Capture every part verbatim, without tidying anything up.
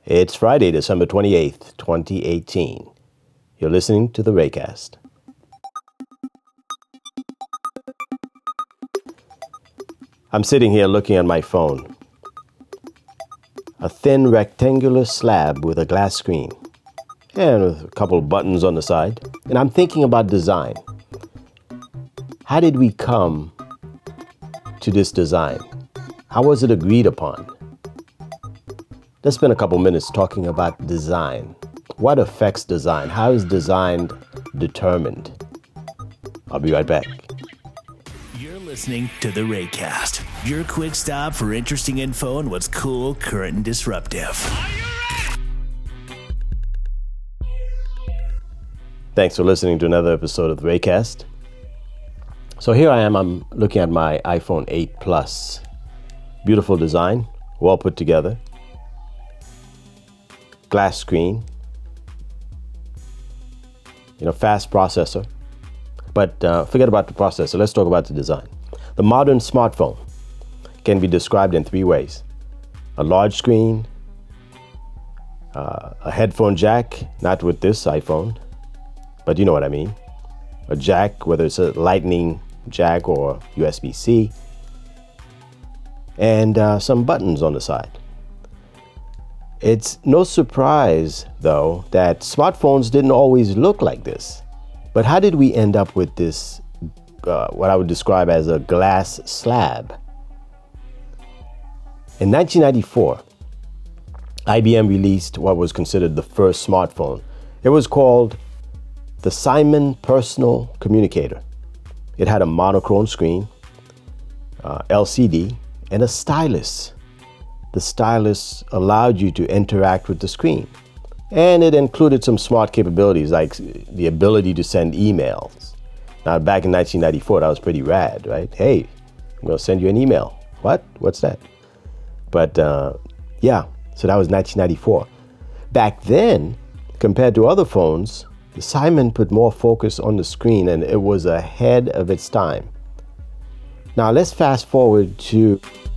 It's Friday, December twenty-eighth, twenty eighteen. You're listening to the Raycast. I'm sitting here looking at my phone. A thin rectangular slab with a glass screen and a couple of buttons on the side. And I'm thinking about design. How did we come to this design? How was it agreed upon? Let's spend a couple minutes talking about design. What affects design? How is design determined? I'll be right back. You're listening to the Raycast, your quick stop for interesting info and what's cool, current, and disruptive. Thanks for listening to another episode of the Raycast. So here I am, I'm looking at my iPhone eight Plus. Beautiful design, well put together. Glass screen, you know, fast processor. But uh, forget about the processor. Let's talk about the design. The modern smartphone can be described in three ways. A large screen, uh, a headphone jack, not with this iPhone, but you know what I mean. A jack, whether it's a lightning jack or U S B C, and uh, some buttons on the side. It's no surprise, though, that smartphones didn't always look like this. But how did we end up with this, uh, what I would describe as a glass slab? In nineteen ninety-four, I B M released what was considered the first smartphone. It was called the Simon Personal Communicator. It had a monochrome screen, uh, L C D, and a stylus. The stylus allowed you to interact with the screen. And it included some smart capabilities like the ability to send emails. Now, back in nineteen ninety-four, that was pretty rad, right? Hey, I'm going to send you an email. What? What's that? But uh, yeah, so that was nineteen ninety-four. Back then, compared to other phones, the Simon put more focus on the screen and it was ahead of its time. Now, let's fast forward to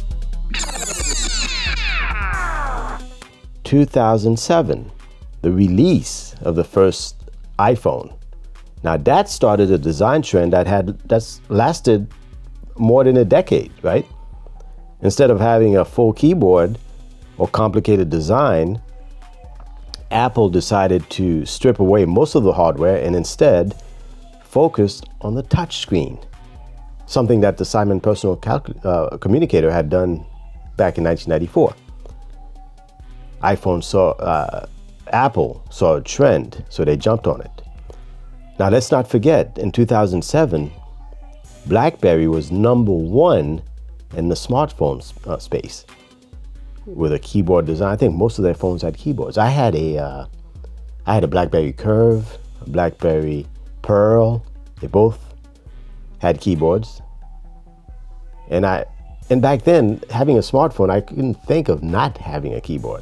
two thousand seven, the release of the first iPhone. Now that started a design trend that had that's lasted more than a decade, right? Instead of having a full keyboard or complicated design, Apple decided to strip away most of the hardware and instead focused on the touch screen, something that the Simon Personal Calc- uh, Communicator had done back in nineteen ninety-four. iPhone saw, uh, Apple saw a trend, so they jumped on it. Now let's not forget, in two thousand seven, BlackBerry was number one in the smartphone uh, space with a keyboard design. I think most of their phones had keyboards. I had a, uh, I had a BlackBerry Curve, a BlackBerry Pearl. They both had keyboards. And I, and back then, having a smartphone, I couldn't think of not having a keyboard.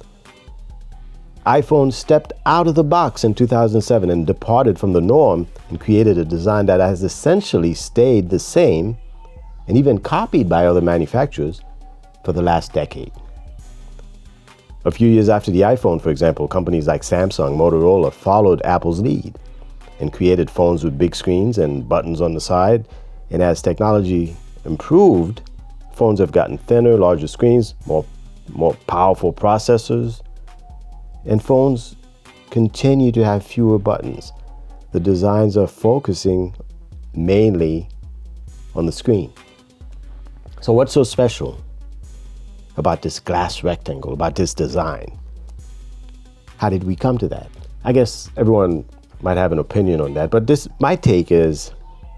iPhone stepped out of the box in two thousand seven and departed from the norm and created a design that has essentially stayed the same and even copied by other manufacturers for the last decade. A few years after the iPhone, for example, companies like Samsung, Motorola followed Apple's lead and created phones with big screens and buttons on the side. And as technology improved, phones have gotten thinner, larger screens, more, more powerful processors, and phones continue to have fewer buttons. The designs are focusing mainly on the screen. So what's so special about this glass rectangle, about this design? How did we come to that? I guess everyone might have an opinion on that, but this, my take is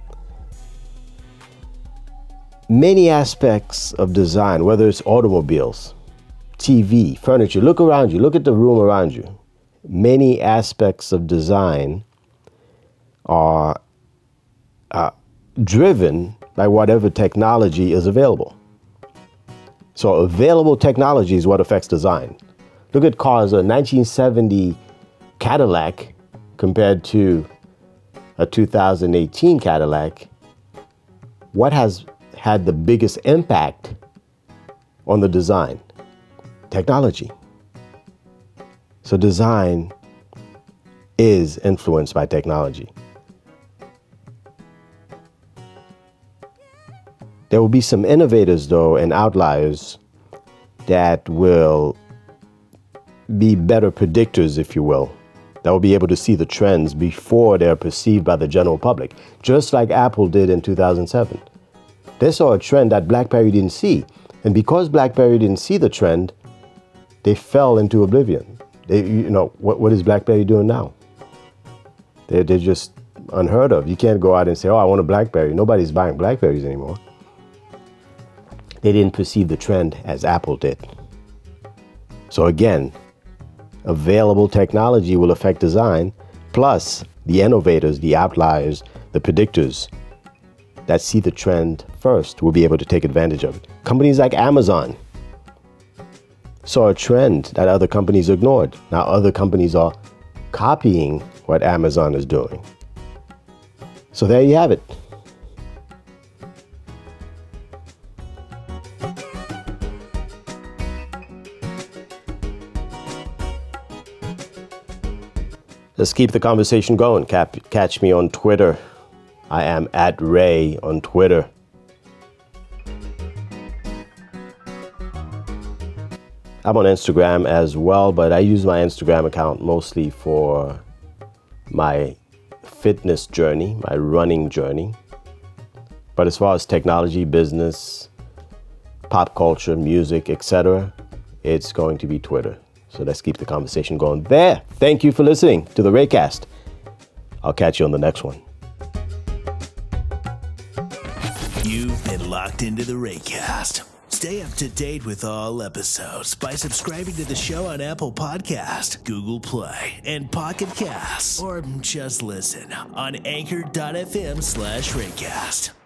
many aspects of design, whether it's automobiles, T V, furniture, look around you, look at the room around you. Many aspects of design are uh, driven by whatever technology is available. So available technology is what affects design. Look at cars, a nineteen seventy Cadillac compared to a two thousand eighteen Cadillac. What has had the biggest impact on the design? Technology. So design is influenced by technology. There will be some innovators, though, and outliers that will be better predictors, if you will, that will be able to see the trends before they're perceived by the general public, just like Apple did in two thousand seven. They saw a trend that BlackBerry didn't see, and because BlackBerry didn't see the trend, they fell into oblivion. They, you know, what, what is BlackBerry doing now? They're, they're just unheard of. You can't go out and say, oh, I want a BlackBerry. Nobody's buying BlackBerries anymore. They didn't perceive the trend as Apple did. So again, available technology will affect design, plus the innovators, the outliers, the predictors that see the trend first will be able to take advantage of it. Companies like Amazon saw a trend that other companies ignored. Now other companies are copying what Amazon is doing. So there you have it. Let's keep the conversation going. Cap- catch me on Twitter. I am at Ray on Twitter. I'm on Instagram as well, but I use my Instagram account mostly for my fitness journey, my running journey. But as far as technology, business, pop culture, music, et cetera, it's going to be Twitter. So let's keep the conversation going there. Thank you for listening to the Raycast. I'll catch you on the next one. You've been locked into the Raycast. Stay up to date with all episodes by subscribing to the show on Apple Podcast, Google Play, and Pocket Casts. Or just listen on anchor.fm slash Raycast.